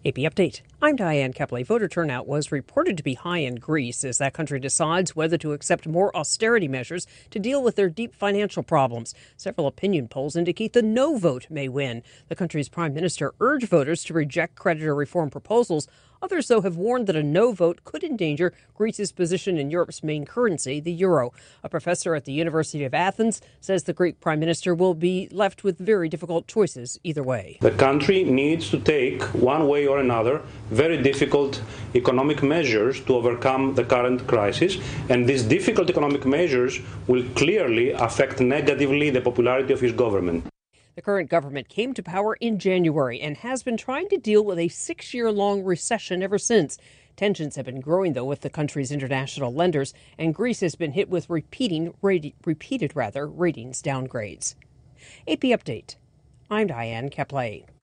AP Update. I'm Diane Kepley. Voter turnout was reported to be high in Greece as that country decides whether to accept more austerity measures to deal with their deep financial problems. Several opinion polls indicate the no vote may win. The country's prime minister urged voters to reject creditor reform proposals. Others, though, have warned that a no vote could endanger Greece's position in Europe's main currency, the euro. A professor at the University of Athens says the Greek prime minister will be left with very difficult choices either way. The country needs to take, one way or another, very difficult economic measures to overcome the current crisis, and these difficult economic measures will clearly affect negatively the popularity of his government. The current government came to power in January and has been trying to deal with a 6-year-long recession ever since. Tensions have been growing, though, with the country's international lenders, and Greece has been hit with repeated ratings downgrades. AP Update. I'm Diane Kepley.